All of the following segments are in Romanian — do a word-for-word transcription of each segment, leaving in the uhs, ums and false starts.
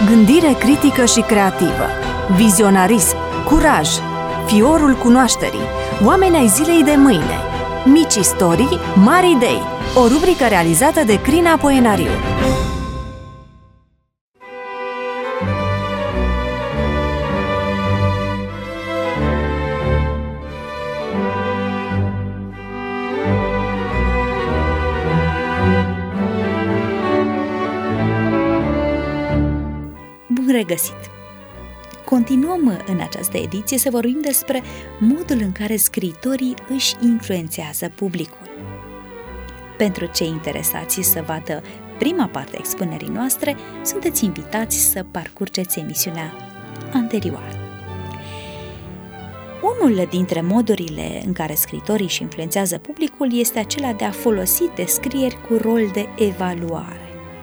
Gândire critică și creativă, vizionarism, curaj, fiorul cunoașterii, oameni ai zilei de mâine, mici istorii, mari idei, o rubrică realizată de Crina Poenariu. Bun regăsit! Continuăm în această ediție să vorbim despre modul în care scriitorii își influențează publicul. Pentru cei interesați să vadă prima parte a expunerii noastre, sunteți invitați să parcurgeți emisiunea anterioară. Unul dintre modurile în care scriitorii își influențează publicul este acela de a folosi descrieri cu rol de evaluare.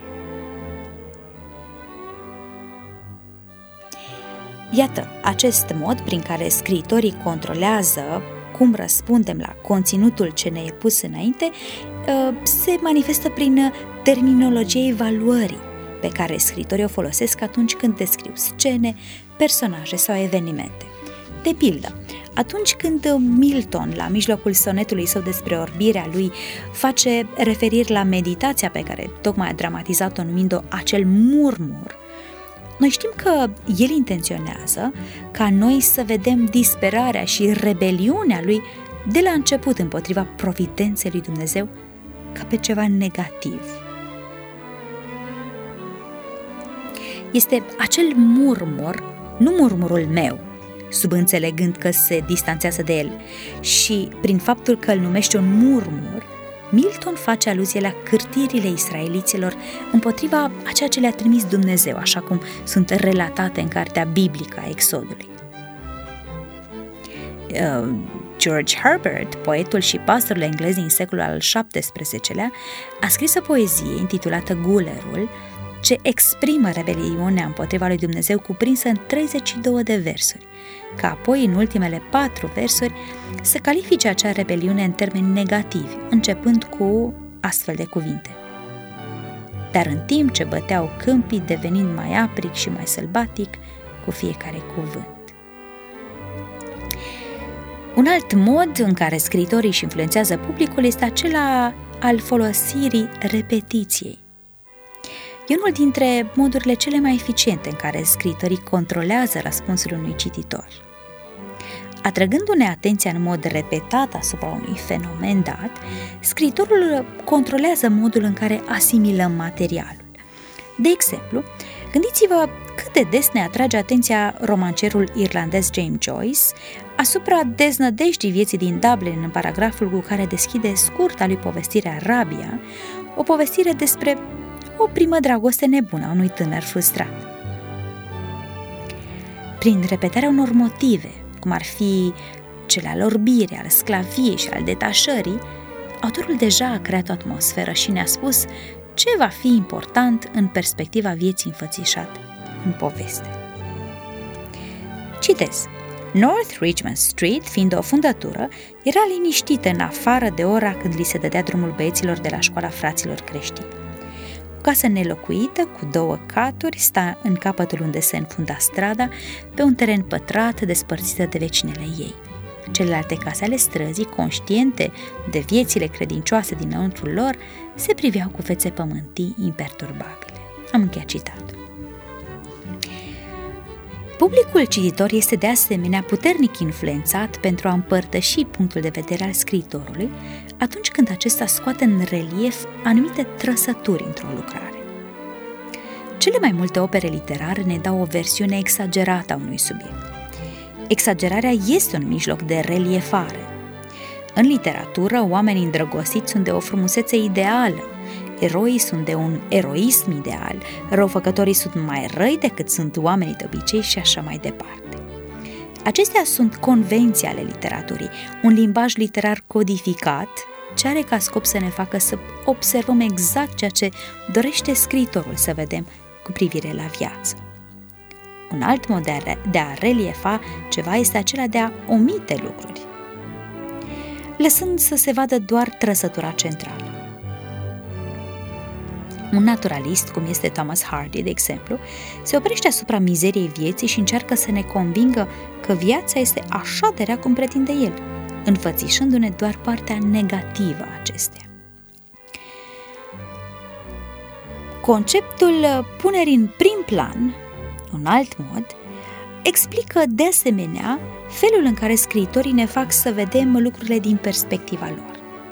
Iată, acest mod prin care scriitorii controlează cum răspundem la conținutul ce ne e pus înainte se manifestă prin terminologia evaluării pe care scriitorii o folosesc atunci când descriu scene, personaje sau evenimente. De pildă, atunci când Milton, la mijlocul sonetului său despre orbirea lui, face referiri la meditația pe care tocmai a dramatizat-o numind-o acel murmur, noi știm că el intenționează ca noi să vedem disperarea și rebeliunea lui de la început împotriva providenței lui Dumnezeu ca pe ceva negativ. Este acel murmur, nu murmurul meu, subînțelegând că se distanțează de el, și prin faptul că îl numește un murmur, Milton face aluzie la cârtirile israeliților împotriva a ceea ce le-a trimis Dumnezeu, așa cum sunt relatate în cartea biblică a Exodului. Uh, George Herbert, poetul și pastorul englez din secolul al șaptesprezecelea, a scris o poezie intitulată Gulerul, ce exprimă rebeliunea împotriva lui Dumnezeu cuprinsă în treizeci și două de versuri, ca apoi în ultimele patru versuri să califice acea rebeliune în termeni negativi, începând cu astfel de cuvinte. Dar în timp ce băteau câmpii, devenind mai apric și mai sălbatic cu fiecare cuvânt. Un alt mod în care scriitorii își influențează publicul este acela al folosirii repetiției. E unul dintre modurile cele mai eficiente în care scriitorii controlează răspunsul unui cititor. Atrăgându-ne atenția în mod repetat asupra unui fenomen dat, scriitorul controlează modul în care asimilăm materialul. De exemplu, gândiți-vă cât de des ne atrage atenția romancerul irlandez James Joyce asupra deznădejdii vieții din Dublin în paragraful cu care deschide scurta lui povestire Rabia, o povestire despre o primă dragoste nebună a unui tânăr frustrat. Prin repetarea unor motive, cum ar fi cel al orbirii, al sclaviei și al detașării, autorul deja a creat o atmosferă și ne-a spus ce va fi important în perspectiva vieții înfățișate în poveste. Citez. North Richmond Street, fiind o fundătură, era liniștită în afară de ora când li se dădea drumul băieților de la școala fraților creștini. O casă nelocuită, cu două caturi, sta în capătul unde se înfunda strada, pe un teren pătrat despărțită de vecinele ei. Celelalte case ale străzii, conștiente de viețile credincioase dinăuntrul lor, se priveau cu fețe pământii imperturbabile. Am încheiat citatul. Publicul cititor este de asemenea puternic influențat pentru a împărtăși punctul de vedere al scriitorului atunci când acesta scoate în relief anumite trăsături într-o lucrare. Cele mai multe opere literare ne dau o versiune exagerată a unui subiect. Exagerarea este un mijloc de reliefare. În literatură, oamenii îndrăgostiți sunt de o frumusețe ideală, eroii sunt de un eroism ideal, răufăcătorii sunt mai răi decât sunt oamenii de obicei și așa mai departe. Acestea sunt convenții ale literaturii, un limbaj literar codificat, ce are ca scop să ne facă să observăm exact ceea ce dorește scriitorul să vedem cu privire la viață. Un alt mod de a reliefa ceva este acela de a omite lucruri, lăsând să se vadă doar trăsătura centrală. Un naturalist, cum este Thomas Hardy, de exemplu, se oprește asupra mizeriei vieții și încearcă să ne convingă că viața este așa de rea cum pretinde el, înfățișându-ne doar partea negativă a acesteia. Conceptul punerii în prim plan, un alt mod, explică de asemenea felul în care scriitorii ne fac să vedem lucrurile din perspectiva lor.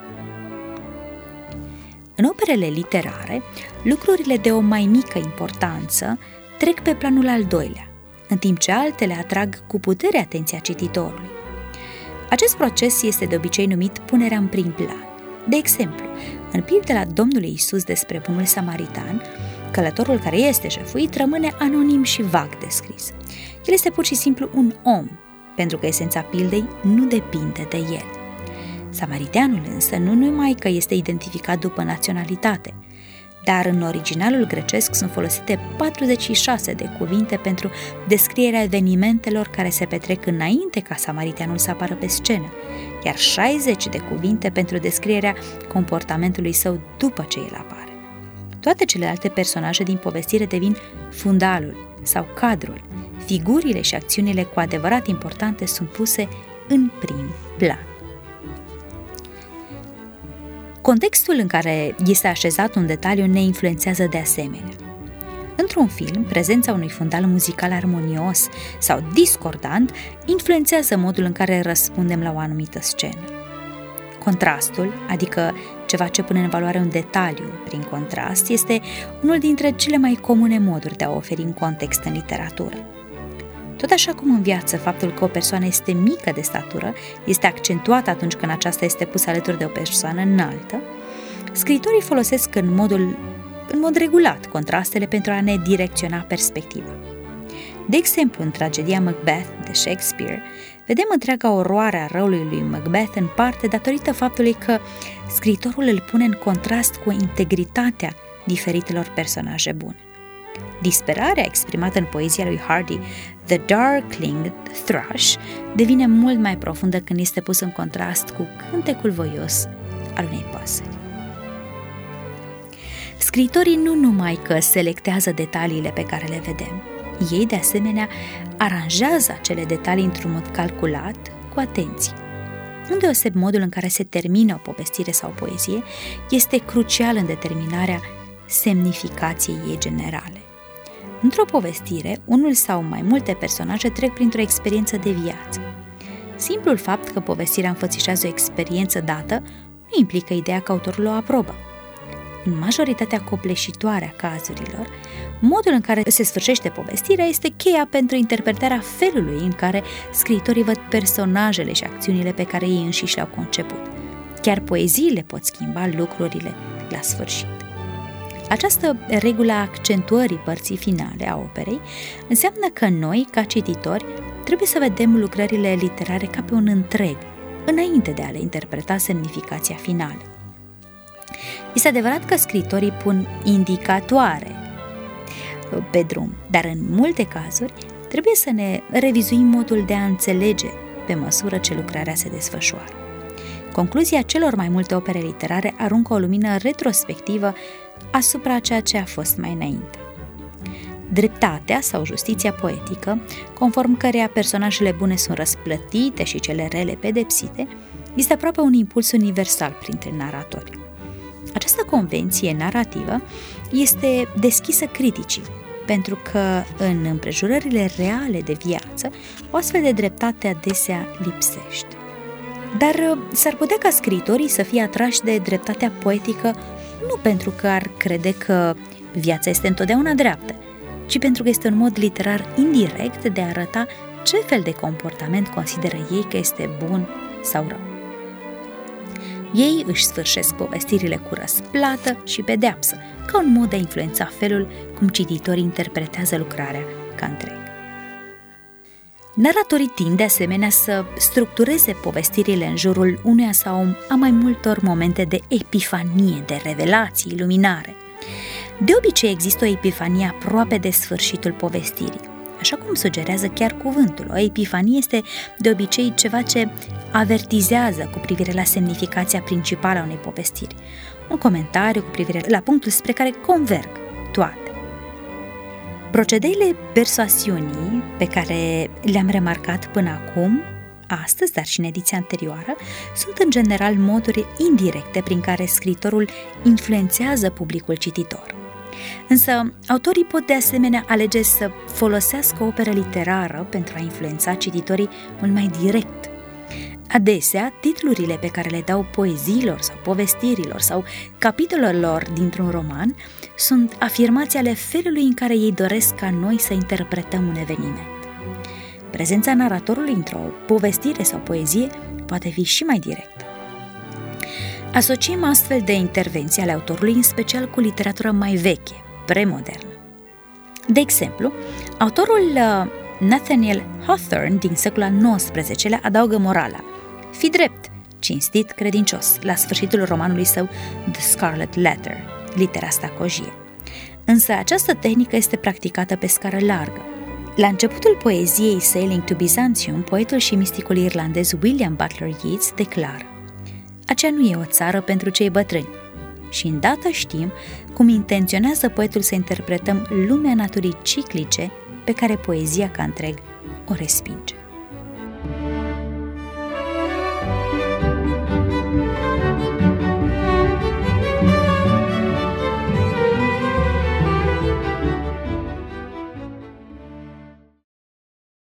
În operele literare, lucrurile de o mai mică importanță trec pe planul al doilea, în timp ce altele atrag cu putere atenția cititorului. Acest proces este de obicei numit punerea în prim plan. De exemplu, în pildela Domnului Iisus despre bunul samaritan, călătorul care este jefuit rămâne anonim și vag descris. El este pur și simplu un om, pentru că esența pildei nu depinde de el. Samariteanul însă nu numai că este identificat după naționalitate, dar în originalul grecesc sunt folosite patruzeci și șase de cuvinte pentru descrierea evenimentelor care se petrec înainte ca samariteanul să apară pe scenă, iar șaizeci de cuvinte pentru descrierea comportamentului său după ce el apare. Toate celelalte personaje din povestire devin fundalul sau cadrul. Figurile și acțiunile cu adevărat importante sunt puse în prim plan. Contextul în care este așezat un detaliu ne influențează de asemenea. Într-un film, prezența unui fundal muzical armonios sau discordant influențează modul în care răspundem la o anumită scenă. Contrastul, adică ceva ce pune în valoare un detaliu prin contrast, este unul dintre cele mai comune moduri de a oferi un context în literatură. Tot așa cum în viață faptul că o persoană este mică de statură este accentuat atunci când aceasta este pusă alături de o persoană înaltă, scriitorii folosesc în, modul, în mod regulat contrastele pentru a ne direcționa perspectiva. De exemplu, în tragedia Macbeth de Shakespeare, vedem întreaga oroare a răului lui Macbeth în parte datorită faptului că scriitorul îl pune în contrast cu integritatea diferitelor personaje bune. Disperarea exprimată în poezia lui Hardy, The Darkling Thrush, devine mult mai profundă când este pus în contrast cu cântecul voios al unei păsări. Scriitorii nu numai că selectează detaliile pe care le vedem, ei, de asemenea, aranjează acele detalii într-un mod calculat, cu atenție. Îndeoseb modul în care se termină o povestire sau o poezie este crucial în determinarea semnificației ei generale. Într-o povestire, unul sau mai multe personaje trec printr-o experiență de viață. Simplul fapt că povestirea înfățișează o experiență dată nu implică ideea că autorul o aprobă. În majoritatea copleșitoare a cazurilor, modul în care se sfârșește povestirea este cheia pentru interpretarea felului în care scriitorii văd personajele și acțiunile pe care ei înșiși le-au conceput. Chiar poeziile pot schimba lucrurile la sfârșit. Această regulă a accentuării părții finale a operei înseamnă că noi, ca cititori, trebuie să vedem lucrările literare ca pe un întreg, înainte de a le interpreta semnificația finală. Este adevărat că scriitorii pun indicatoare pe drum, dar în multe cazuri trebuie să ne revizuim modul de a înțelege pe măsură ce lucrarea se desfășoară. Concluzia celor mai multe opere literare aruncă o lumină retrospectivă asupra ceea ce a fost mai înainte. Dreptatea sau justiția poetică, conform căreia personajele bune sunt răsplătite și cele rele pedepsite, este aproape un impuls universal printre naratori. Această convenție narrativă este deschisă criticii, pentru că în împrejurările reale de viață, o astfel de dreptate adesea lipsește. Dar s-ar putea ca scriitorii să fie atrași de dreptatea poetică nu pentru că ar crede că viața este întotdeauna dreaptă, ci pentru că este un mod literar indirect de a arăta ce fel de comportament consideră ei că este bun sau rău. Ei își sfârșesc povestirile cu răsplată și pedeapsă, ca un mod de a influența felul cum cititorii interpretează lucrarea ca întreg. Naratorii tind de asemenea să structureze povestirile în jurul uneia sau a mai multor momente de epifanie, de revelații, iluminare. De obicei există o epifanie aproape de sfârșitul povestirii, Așa cum sugerează chiar cuvântul, o epifanie este de obicei ceva ce avertizează cu privire la semnificația principală a unei povestiri, un comentariu cu privire la punctul spre care converg toate. Procedeile persoasiunii pe care le-am remarcat până acum, astăzi, dar și în ediția anterioară, sunt în general moduri indirecte prin care scriitorul influențează publicul cititor. Însă, autorii pot de asemenea alege să folosească o operă literară pentru a influența cititorii mult mai direct. Adesea, titlurile pe care le dau poeziilor sau povestirilor sau capitolelor dintr-un roman sunt afirmații ale felului în care ei doresc ca noi să interpretăm un eveniment. Prezența naratorului într-o povestire sau poezie poate fi și mai directă. Asociem astfel de intervenții ale autorului în special cu literatura mai veche, premodernă. De exemplu, autorul Nathaniel Hawthorne din secolul al nouăsprezecelea adaugă morala: fi drept, cinstit, credincios, la sfârșitul romanului său The Scarlet Letter, litera stacojie. Însă această tehnică este practicată pe scară largă. La începutul poeziei Sailing to Byzantium, poetul și misticul irlandez William Butler Yeats declară: aceea nu e o țară pentru cei bătrâni. Și îndată știm cum intenționează poetul să interpretăm lumea naturii ciclice pe care poezia ca întreg o respinge.